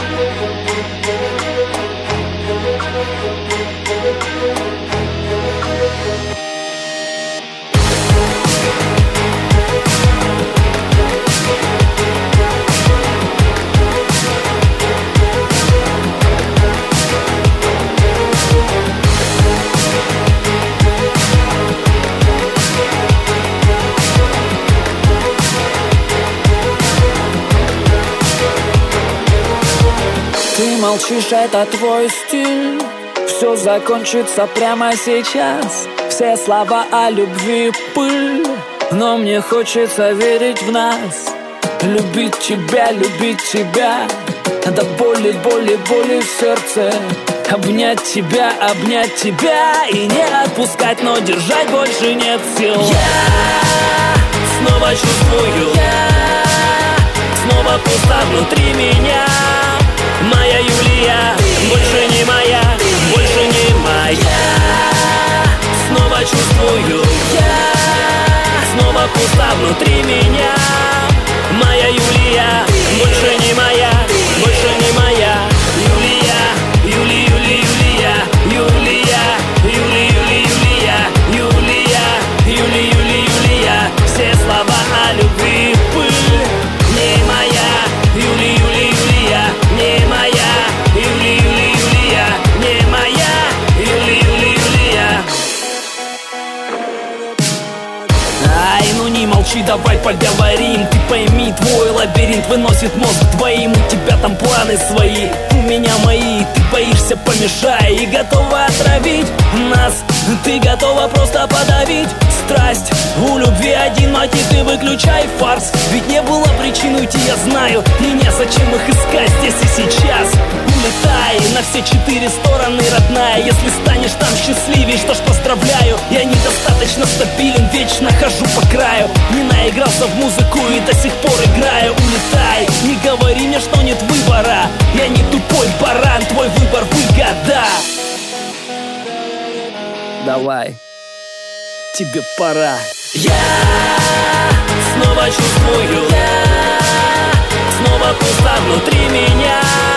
Ты молчишь, это твой стиль. Все закончится прямо сейчас. Все слова о любви пыль. Но мне хочется верить в нас. Любить тебя до боли, боли, боли в сердце. Обнять тебя и не отпускать, но держать больше нет сил. Я снова чувствую, снова пусто внутри меня. Моя Юлия больше не моя, больше не моя. Снова чувствую, снова пусто внутри меня. Моя Юлия больше не моя, больше не моя. Юлия, Юлия, Юлия, Юлия, Юлия, Юлия, Юлия, Юлия, Юлия, Юлия. Все слова о любви пыль. Не моя Юлия, Юлия, Юлия, не моя Юлия, Юлия, Юлия, не моя Юлия, Юлия, Юлия. Ай, ну не молчи, давай поговорим. Ты пойми, твой лабиринт выносит мозг твоим. У тебя там планы свои, у меня мои. Ты боишься, помешай и готова отравить нас. Ты готова просто подавить страсть. У любви один мотив, ты выключай фарс. Ведь не было причин уйти, я знаю. И незачем их искать здесь и сейчас. Улетай на все 4 стороны, родная. Если станешь там счастливей, что ж, поздравляю. Я недостаточно стабилен, вечно хожу по краю. Не наигрался в музыку и до сих пор играю. Улетай, не говори мне, что нет выбора. Я не тупой баран, твой выбор выгода. Давай, тебе пора. Я снова чувствую, снова пусто внутри меня.